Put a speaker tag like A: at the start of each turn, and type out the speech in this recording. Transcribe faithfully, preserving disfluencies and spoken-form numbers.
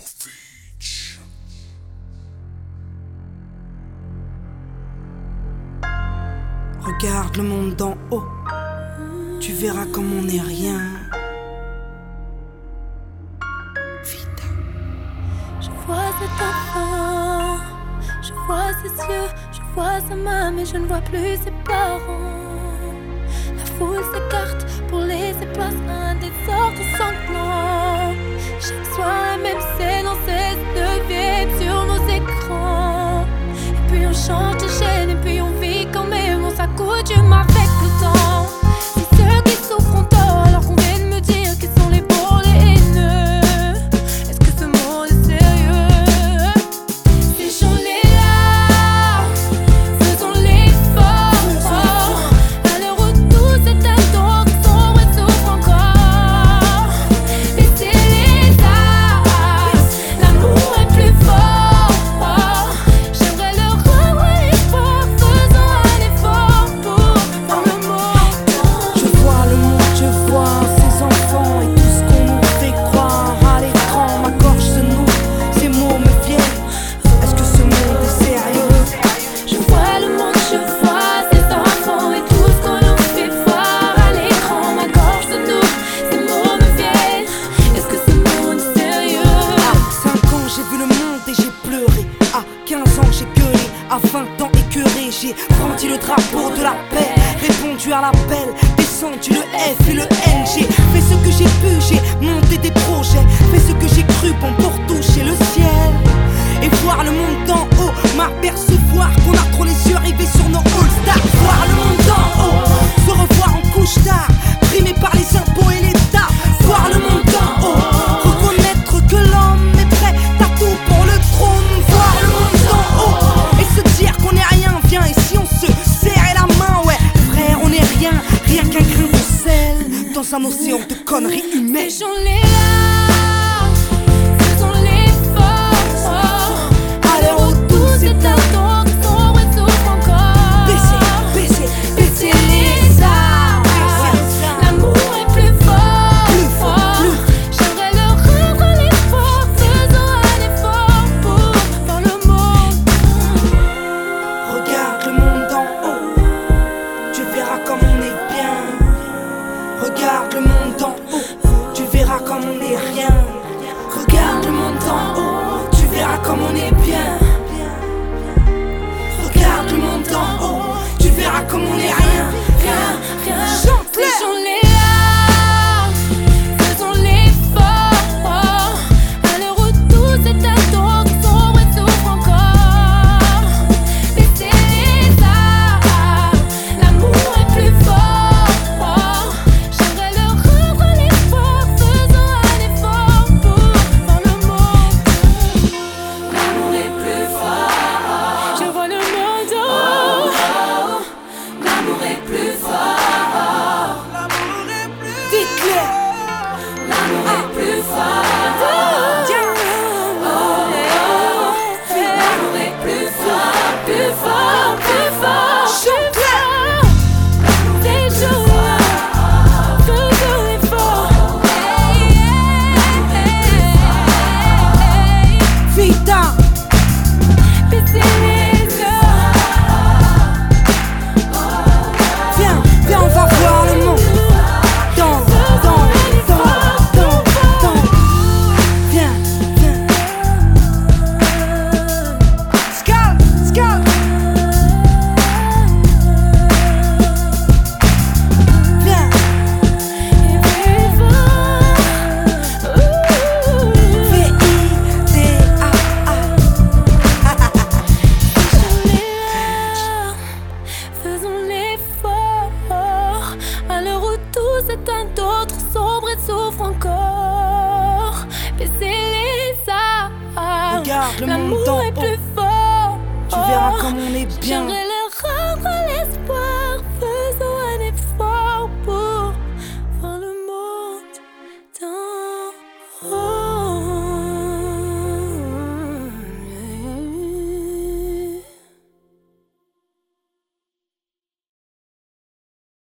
A: Regarde le monde d'en haut, tu verras comme on n'est rien. Vita.
B: Je vois cet enfant, je vois ses yeux, je vois sa main, mais je ne vois plus ses parents. La foule s'écarte pour laisser place à un désordre sanglant. Chaque soir la même scène, on cesse de vivre sur nos écrans. Et puis on change de chaîne, et puis on vit quand même, on s'accoutume avec le temps. C'est ceux qui souffrent en tort, alors qu'on vient de me dire qu'ils sont les bons, les haineux. Est-ce que ce monde est sérieux? Ces gens-là, faisons l'effort. À l'heure où tout s'éteint, d'autres sombres et souffrent encore. Baissez les armes, l'amour est plus fort. J'aimerais leur rendre l'espoir, faisons un effort pour voir le monde.
A: Je vois le monde, je vois ces enfants et tout ce qu'on nous fait croire à l'écran. Ma gorge se noue, ces mots me viennent. Est-ce que ce monde est sérieux?
B: Je vois le monde, je vois ces enfants et tout ce qu'on nous fait voir à l'écran. Ma gorge se noue, ces mots me viennent. Est-ce que ce monde est sérieux?
A: À cinq ans j'ai vu le monde et j'ai pleuré. À quinze ans j'ai gueulé. À vingt ans écœuré, j'ai brandi le drapeau de la paix. Répondu à l'appel, descendu le F et le N. J'ai fait ce que j'ai pu, j'ai monté des projets. Fait ce que j'ai cru bon pour toucher le ciel. Et voir le monde d'en haut, m'apercevoir qu'on a trop les yeux rivés sur nos all-stars. Voir le monde d'en haut, se revoir en couche tard, primé par les impôts et l'État. Voir le monde d'en haut, reconnaître que l'homme est prêt à tout pour le trône. Voir le monde d'en haut, et se dire qu'on est rien, viens. Et si on se serrait la main, ouais, frère, on est rien, rien qu'un grain de sel dans un océan de conneries humaines.
B: Ces gens-là, faisons l'effort. À l'heure où tout s'éteint, d'autres sombres et souffrent encore.
A: Baissez, baissez,
B: Baissez les armes, l'amour est plus fort.
A: Plus fort, plus.
B: J'aimerais leur rendre l'espoir, faisons un effort pour voir le monde.
A: Regarde le monde d'en haut, tu verras comme on est bien. Regarde le monde d'en haut, tu verras comme on est rien. Regarde le monde d'en haut, tu verras comme on est bien. Regarde le monde d'en haut, tu verras comme on est rien, rien, rien. Chante-le.
B: Ces gens-là, faisons l'effort. À l'heure où tout s'éteint, d'autres sombres et souffrent encore. Baissez les armes, l'amour est plus fort. J'aimerais leur rendre l'espoir, faisons un effort pour voir le monde. L'amour est plus fort. Je vois le monde en haut. L'amour est plus fort.
A: Dites-le.
B: L'amour est plus fort.
A: Tiens.
B: L'amour est plus fort, plus fort, plus fort.
A: Chante-le.
B: Ces jours-là, faisons l'effort.
A: Vita.
B: Baissez les yeux.
A: Viens, viens, on va voir le monde. Dans, dans, dans, dans, dans. Viens, viens. Scal, scal. Viens. V I D A A.
B: Faisons l'effort. À l'heure où tout s'éteint, d'autres sombres et souffrent encore. Baissez les armes,
A: Regarde le monde
B: l'amour
A: d'en
B: est
A: haut.
B: plus fort.
A: Tu verras comme on est bien.
B: J'aimerais